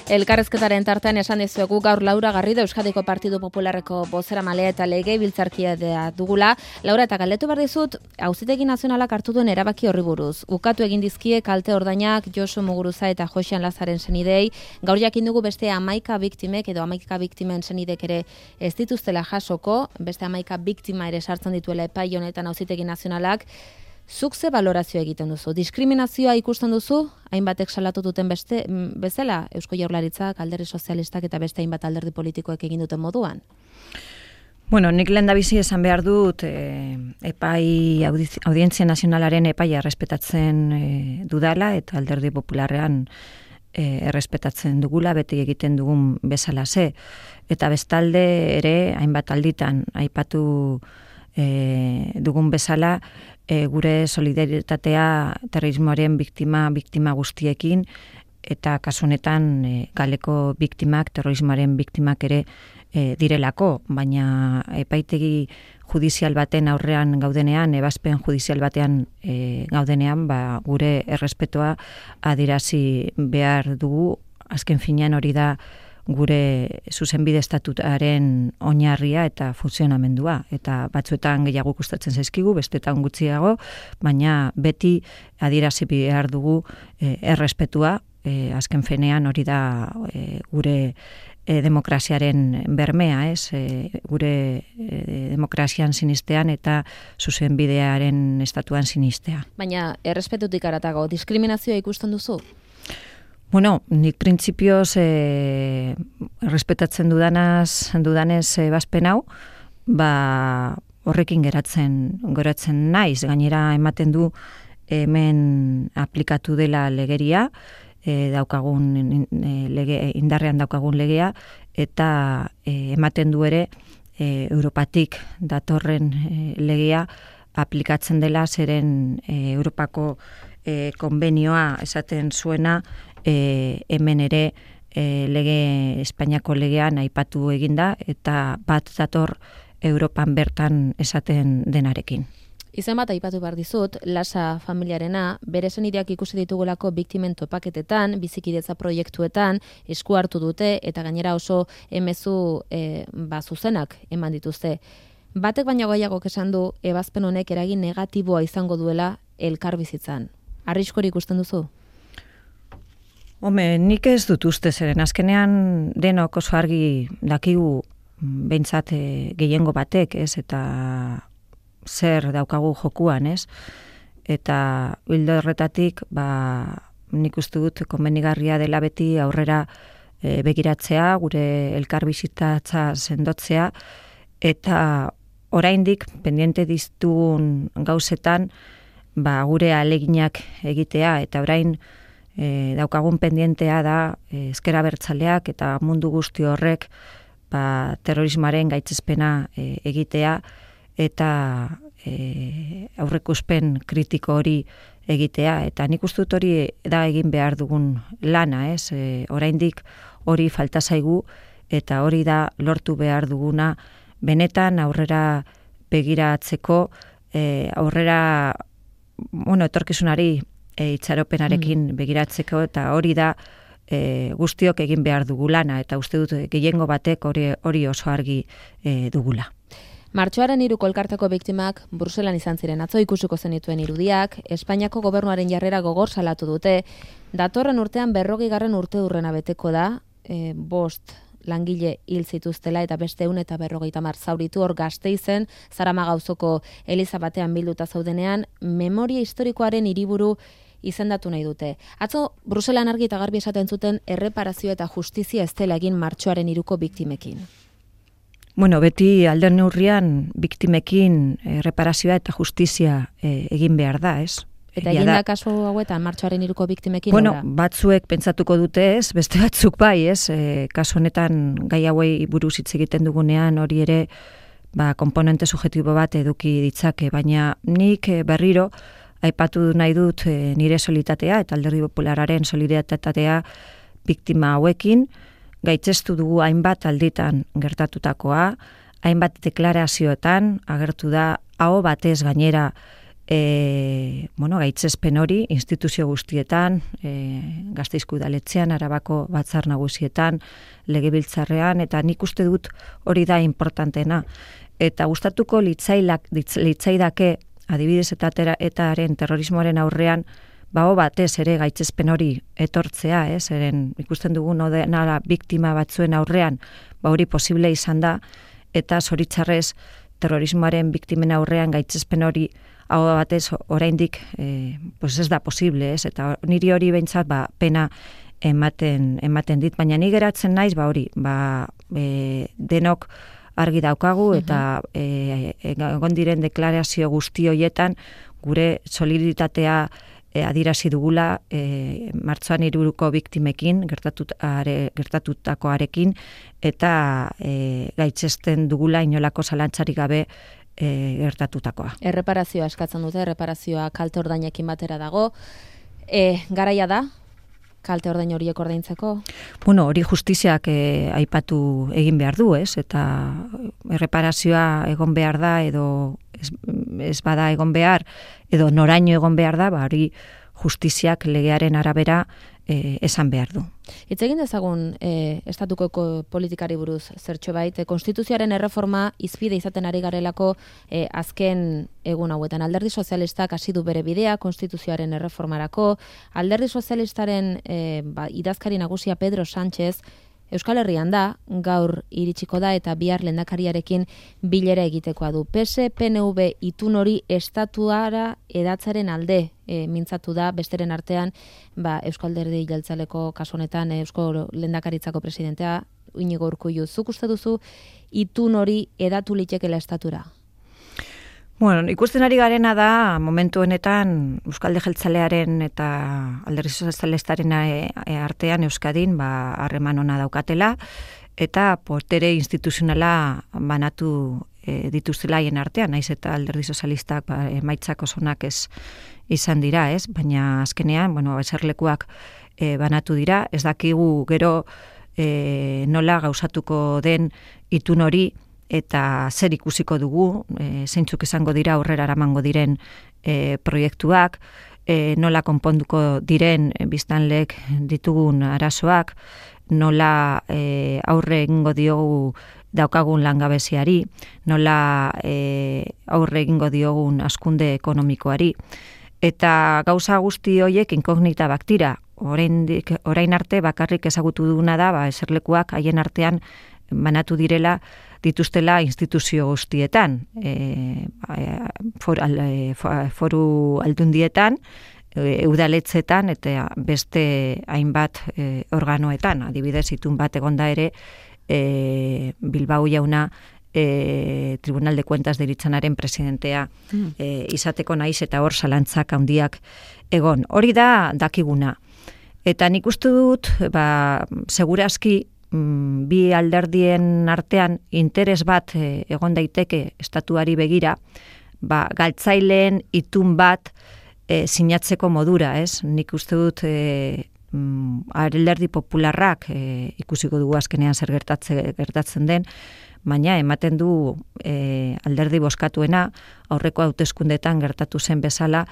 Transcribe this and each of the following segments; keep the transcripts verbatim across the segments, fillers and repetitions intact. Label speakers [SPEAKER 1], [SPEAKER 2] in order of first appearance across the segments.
[SPEAKER 1] Elkarrezketaren tartean esan dizuegu gaur Laura Garrido Euskadiko Partidu Popularreko bozeramale eta legebiltzarkidea dugula. Laura, eta galdetu behar dizut, Auzitegi Nazionalak hartu duen erabaki horri buruz. Ukatu egin dizkie kalte ordainak Josu Muguruza eta Josean Lazaren senidei. Gaur jakin dugu beste hamaika biktimek edo hamaika biktimen senidek ere ez dituztela jasoko, beste hamaika biktima ere sartzen dituela epai honetan Auzitegi Nazionalak. Zuk ze balorazio egiten duzu? Diskriminazioa ikusten duzu? Hainbatek salatu duten beste bezala Eusko Jaurlaritzak, Alderdi Sozialistak eta beste hainbat alderdi politikoek egin duten moduan?
[SPEAKER 2] Bueno, nik lehendabizi esan behar dut e, epai Audientzia Nazionalaren epaia errespetatzen e, dudala eta Alderdi Popularrean e, errespetatzen dugula, beti egiten dugun bezala ze. Eta bestalde ere hainbat alditan aipatu e, dugun bezala E, gure solidaritatea terrorismoaren biktima biktima guztiekin eta kasu honetan e, galeko biktimak terrorismoaren biktimak ere e, direlako, baina epaitegi judizial baten aurrean gaudenean, ebazpen judizial batean e, gaudenean, ba, gure errespetoa adierazi behar dugu. Azken finean hori da gure zuzenbide estatutaren oinarria eta funtzionamendua. Eta batzuetan gehiago gustatzen zaizkigu, bestetan gutxiago, baina beti adierazi behar dugu e, errespetua, e, azken finean hori da e, gure e, demokraziaren bermea, ez? E, gure e, demokrazian sinistean eta zuzenbidearen estatuan sinistea.
[SPEAKER 1] Baina errespetutik haratago, diskriminazioa ikusten duzu?
[SPEAKER 2] Bueno, nik printzipioz eh, respetatzen dudanaz, dudanez ebazpen hau, ba, horrekin geratzen, geratzen naiz, gainera ematen du hemen aplikatu dela legeria, e, daukagun e, lege, indarrean daukagun legea, eta e, ematen du ere e, Europatik datorren e, legea aplikatzen dela, zeren e, Europako e, konbenioa esaten zuena, E, hemen ere e, lege Espainiako legean aipatu eginda eta bat dator Europan bertan esaten denarekin.
[SPEAKER 1] Izen bat aipatu behar dizut, Lasa familiarena, bere senideak ikusi ditugulako biktimen topaketetan, bizikidetza proiektuetan, esku hartu dute eta gainera oso emezu e, ba, zuzenak eman dituzte. Batek baino gehiagok esan du ebazpen honek eragin negatiboa izango duela elkarbizitzan. Arriskori ikusten duzu?
[SPEAKER 2] Home, nik ez dut uste zeren, azkenean denok oso argi dakigu behintzat e, gehiengo batek, ez, eta zer daukagu jokuan, ez, eta hildo horretatik, ba, nik uste dut konbenigarria dela beti aurrera e, begiratzea, gure elkarbizitza sendotzea, eta oraindik pendiente diztugun gauzetan, ba, gure aleginak egitea, eta orain E, daukagun pendientea da e, ezker abertzaleak eta mundu guzti horrek ba, terrorismoaren gaitzespena e, egitea eta e, aurreikuspen kritiko hori egitea. Eta nik uste dut hori da egin behar dugun lana, ez? E, oraindik hori falta zaigu eta hori da lortu behar duguna benetan aurrera begiratzeko, e, aurrera bueno, etorkizunari E, itxaropenarekin begiratzeko eta hori da e, guztiok egin behar dugu lana eta uste dut gehiengo batek hori, hori oso argi e, dugula.
[SPEAKER 1] Martxoaren hiruko elkarteko biktimak Bruselan izan ziren atzo ikusiko zenituen irudiak, Espainiako gobernuaren jarrera gogor salatu dute, datorren urtean berrogeigarren urte urrena beteko da, e, bost langile hil zituztela eta beste ehun eta berrogeita hamar zauritu hor Gasteizen, Zaramagauzoko eliza batean bilduta zaudenean, memoria historikoaren hiriburu izendatu nahi dute. Atzo, Bruselan argi eta garbi esaten zuten erreparazio eta justizia ez dela egin martxoaren hiruko biktimekin.
[SPEAKER 2] Bueno, beti alde neurrian biktimekin erreparazioa eta justizia e, egin behar da, ez?
[SPEAKER 1] Eta egin da kasu hauetan, martxoaren hiruko biktimekin?
[SPEAKER 2] Bueno, ora? Batzuek pentsatuko dute ez, beste batzuk bai, ez? E, kasu honetan gai hauei buruz hitz egiten dugunean hori ere ba, komponente subjektibo bat eduki ditzake, baina nik berriro aipatu nahi dut e, nire soliditatea eta Alderdi Popularraren solidaritatea biktima hauekin, gaitzestu dugu hainbat alditan gertatutakoa, hainbat deklarazioetan agertu da aho batez gainera E, bueno, gaitzespen hori instituzio guztietan, e, Gasteizko udaletxean, Arabako batzar nagusietan, legebiltzarrean, eta nik uste dut hori da importantena. Eta gustatuko litzailak, litzaidake, adibidez eta etaren terrorismoaren aurrean, bago batez ere gaitzespen hori etortzea, ez? Eren ikusten dugun nara biktima batzuen aurrean, ba hori posible izan da, eta zoritxarrez terrorismoaren biktimen aurrean gaitzespen hori hau batez oraindik e, pues ez da posible, ez? Eta niri hori behintzat ba, pena ematen ematen dit, baina ni geratzen naiz ba hori, ba e, denok argi daukagu eta e, egon diren deklarazio guzti horietan gure soliditatea e, adierazi dugula e, martxoan hiruko biktimekin gertatutare, gertatutakoarekin eta e, gaitzesten dugula inolako zalantzarik gabe e, gertatutakoa.
[SPEAKER 1] Erreparazioa eskatzen dute, erreparazioa kalte ordainekin batera dago. E, garaia da, kalte ordain horiek ordaintzeko?
[SPEAKER 2] Bueno, hori justiziak e, aipatu egin behar du, ez? Eta erreparazioa egon behar da, edo ez, ez bada egon behar, edo noraino egon behar da, ba, hori justiziak legearen arabera e, esan behar du.
[SPEAKER 1] Hitz egin dezagun e, estatuko politikari buruz zertxo bait, e, konstituzioaren erreforma izpide izaten ari garelako e, azken egun hauetan. Alderdi sozialistak hasi du bere bidea konstituzioaren erreformarako. Alderdi sozialistaren e, ba, idazkari nagusia Pedro Sánchez Euskal Herrian da, gaur iritsiko da eta bihar lehendakariarekin bilera egitekoa du. P S P N V itun hori estatuara edatzaren alde e, mintzatu da, besteren artean ba, Euskal Alderdi Jeltzaleko kasu honetan Eusko Lehendakaritzako presidentea Iñigo Urkullu. Zuk uste duzu itun hori edatu litekeela estatura?
[SPEAKER 2] Bueno, ikusten ari garena da, momentu honetan Euskalde Jeltzalearen eta Alderdi Sozialistaren artean Euskadin ba, harreman ona daukatela, eta potere instituzionala banatu e, dituztela haien artean, naiz eta Alderdi Sozialistak ba, emaitzak osonak ez izan dira, ez? Baina azkenean, bueno, eserlekuak e, banatu dira, ez dakigu gero e, nola gauzatuko den itun hori, eta zer ikusiko dugu, e, zeintzuk izango dira aurrera eramango diren e, proiektuak, e, nola konponduko diren biztanleek ditugun arazoak, nola e, aurre egingo diogu daukagun langabeziari, nola e, aurre egingo diogun hazkunde ekonomikoari. Eta gauza guzti horiek inkognita baktira, orain, orain arte bakarrik ezagutu duguna da, ba, eserlekuak haien artean banatu direla dituztela instituzio guztietan, e, for, al, foru aldundietan, e, udaletzetan eta beste hainbat e, organoetan, adibidez itun bat egonda ere e, Bilbao jauna e, Tribunal de Cuentas deritzanaren presidentea e, izateko naiz eta hor zalantzak handiak egon. Hori da dakiguna. Eta nik uste dut, ba, segurazki, bi alderdien artean interes bat e, egon daiteke estatuari begira, ba, galtzaileen itun bat e, sinatzeko modura, ez? Nik uste dut e, alderdi popularrak e, ikusiko dugu azkenean zer gertatze, gertatzen den, baina ematen du e, alderdi bozkatuena aurreko hauteskundetan gertatu zen bezala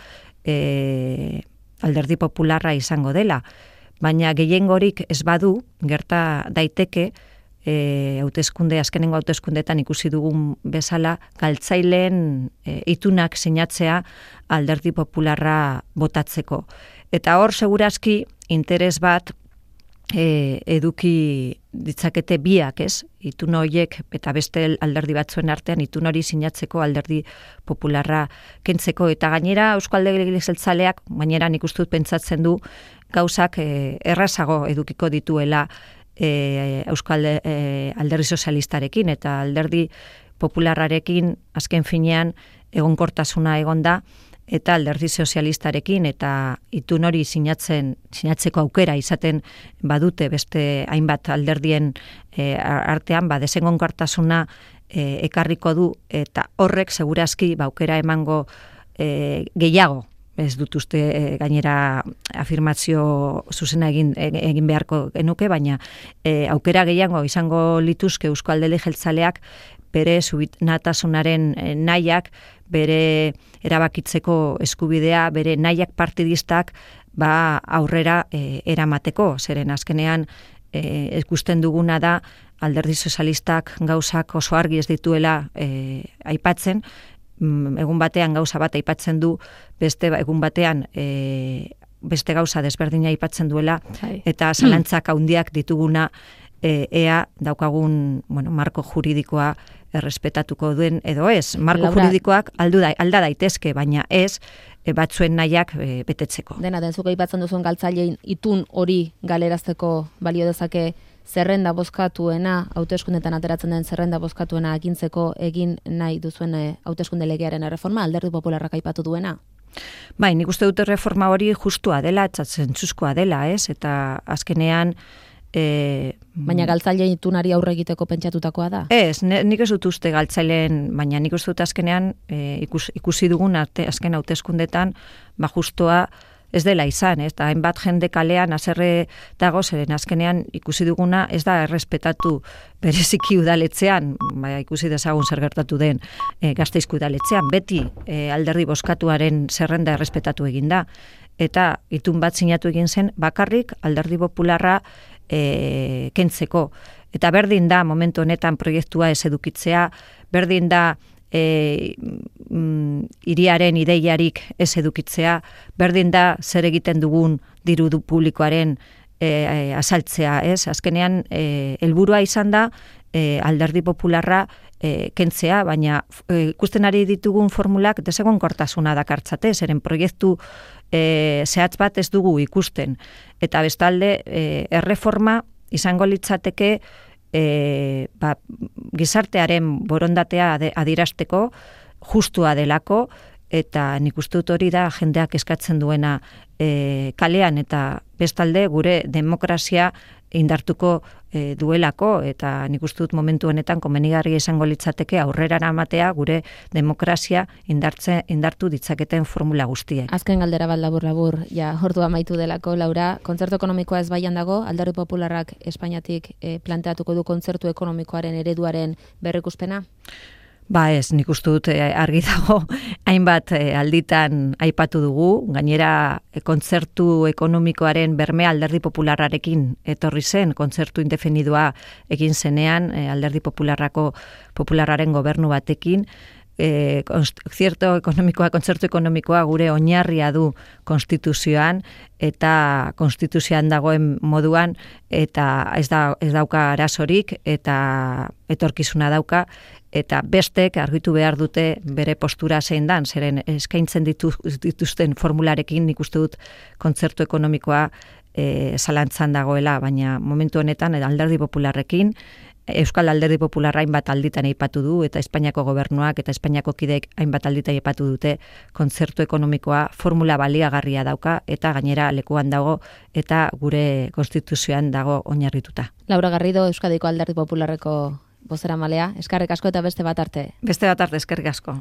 [SPEAKER 2] e, alderdi popularra izango dela. Baina gehiengorik ez badu, gerta daiteke, e, hauteskunde, azkenengo hauteskundetan ikusi dugun bezala, galtzaileen e, itunak sinatzea alderdi popularra botatzeko. Eta hor, segurazki, interes bat e, eduki ditzakete biak, ez? Itun horiek eta beste alderdi batzuen artean itun hori sinatzeko alderdi popularra kentzeko. Eta gainera, Eusko Alderdi Jeltzaleak, gainera nik uste dut pentsatzen du, gauzak e, errazago edukiko dituela e, Euskal e, Alderdi Sozialistarekin eta Alderdi Popularrarekin azken finean egonkortasuna egonda eta Alderdi Sozialistarekin eta itun hori sinatzen sinatzeko aukera izaten badute beste hainbat alderdien e, artean ba desengonkortasuna e, ekarriko du eta horrek segurazki ba aukera emango e, gehiago. Ez dut uste gainera afirmazio zuzena egin egin beharko genuke, baina e, aukera gehiago izango lituzke Eusko Alderdi Jeltzaleak bere subinatasunaren nahiak, bere erabakitzeko eskubidea, bere nahiak partidistak ba aurrera e, eramateko, zeren azkenean e, ikusten duguna da Alderdi Sozialistak gauzak oso argi ez dituela e, aipatzen, egun batean gauza bat aipatzen du, beste egun batean e, beste gauza desberdina aipatzen duela, eta zalantzak handiak dituguna e, ea daukagun, bueno, marko juridikoa errespetatuko duen edo ez. Marko
[SPEAKER 1] Laura,
[SPEAKER 2] juridikoak aldu da, alda daitezke, baina ez e, batzuen nahiak e, betetzeko.
[SPEAKER 1] Dena den zuko aipatzen duzuen galtzailein itun hori galerazteko balio dezake zerrenda bozkatuena, hauteskundetan ateratzen den zerrenda bozkatuena agintzeko egin nahi duzuen hauteskunde legearen erreforma, Alderdi Popularrak aipatu duena?
[SPEAKER 2] Bai, nik uste dute reforma hori justua dela, eta zentzuzkoa dela, ez? Eta azkenean E,
[SPEAKER 1] baina galtzaile itunari aurre egiteko pentsatutakoa da?
[SPEAKER 2] Ez, ne, nik ez dut uste galtzaileen, baina nik uste dut azkenean e, ikus, ikusi dugun arte, azken hauteskundetan ba justoa ez dela izan, ez? Eta hainbat jende kalean haserre dago, zeren azkenean ikusi duguna ez da errespetatu bereziki udaletzean, ba, ikusi dezagun zer gertatu den e, Gasteizko udaletzean, beti e, alderdi bozkatuaren zerrenda errespetatu egin da, eta itun bat sinatu egin zen bakarrik Alderdi Popularra E, kentzeko. Eta berdin da momentu honetan proiektua ez edukitzea, berdin da e, mm, hiriaren ideiarik ez edukitzea, berdin da zer egiten dugun diru du publikoaren e, e, azaltzea, ez? Azkenean e, helburua izan da e, Alderdi Popularra e, kentzea, baina e, ikusten ari ditugun formulak desegonkortasuna dakartzate, zeren proiektu E, zehatz bat ez dugu ikusten. Eta bestalde, e, erreforma izango litzateke e, ba, gizartearen borondatea adierazteko justua delako, eta nik uste dut hori da jendeak eskatzen duena e, kalean, eta bestalde gure demokrazia indartuko e, duelako, eta nik uste dut momentu honetan komenigarria izango litzateke aurrera eramatea gure demokrazia indartze, indartu ditzaketen formula guztiek.
[SPEAKER 1] Azken galdera bat labur-labur, ja, ordua amaitu delako, Laura, kontzertu ekonomikoa ez baian dago, Alderdi Popularrak Espainiatik e, planteatuko du kontzertu ekonomikoaren ereduaren berrikuspena?
[SPEAKER 2] Ba ez, nik uste dut argi dago, hainbat alditan aipatu dugu, gainera kontzertu ekonomikoaren bermea Alderdi Popularrarekin etorri zen, kontzertu indefinidua egin zenean, Alderdi Popularrako Popularraren gobernu batekin, E, kontzertu ekonomikoa, kontzertu ekonomikoa gure oinarria du konstituzioan, eta konstituzioan dagoen moduan, eta ez, da, ez dauka arazorik, eta etorkizuna dauka, eta bestek argitu behar dute bere postura zein dan, zeren eskaintzen ditu, dituzten formularekin nik uste dut kontzertu ekonomikoa e, zalantzan dagoela, baina momentu honetan Alderdi Popularrekin, Euskal Alderdi Popularra hainbat alditan aipatu du, eta Espainiako gobernuak eta Espainiako kideek hainbat alditan aipatu dute kontzertu ekonomikoa formula baliagarria dauka, eta gainera lekuan dago, eta gure konstituzioan dago oinarrituta.
[SPEAKER 1] Laura Garrido, Euskadiko Alderdi Popularreko bozeramalea, eskerrik asko eta beste bat arte.
[SPEAKER 2] Beste bat arte, eskerrik asko.